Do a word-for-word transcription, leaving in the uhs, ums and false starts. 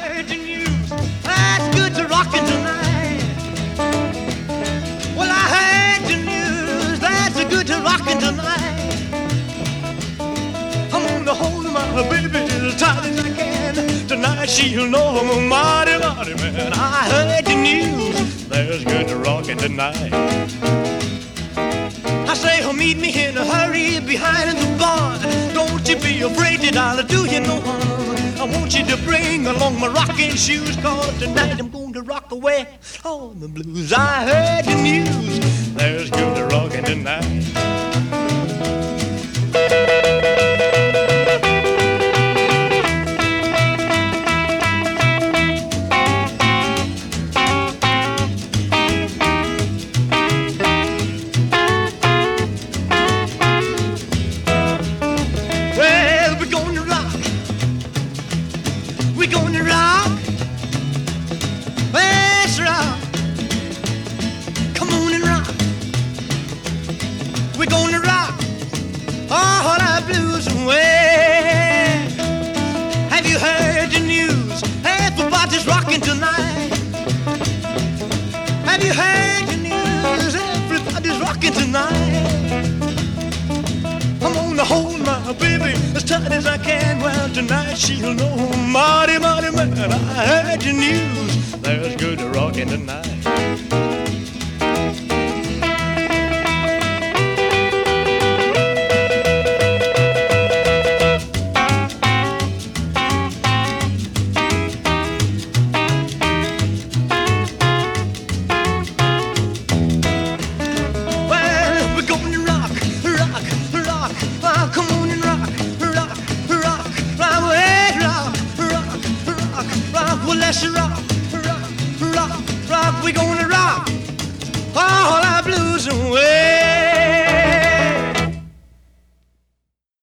heard the news. That's good to rockin' tonight. Well, I heard the news. That's good to rockin' tonight. I'm gonna hold my baby as tight as I can. Tonight she'll know I'm a mighty, mighty man. I heard the news. There's good to rockin' tonight. I say, oh, meet me in a hurry behind the barn. Don't you be afraid that I'll do you no harm. I want you to bring along my rocking shoes, cause tonight I'm going to rock away all the blues. I heard the news. There's good to rockin' tonight. We're gonna rock, let's rock. Come on and rock. We're gonna rock all our blues away. Have you heard the news? Everybody's rocking tonight. Have you heard the news? Everybody's rocking tonight. I'm gonna hold my baby as tight as I can. Well, tonight she'll know, mighty, mighty man, I heard the news. There's good to rockin' tonight. Let's rock, rock, rock, rock. We're gonna rock.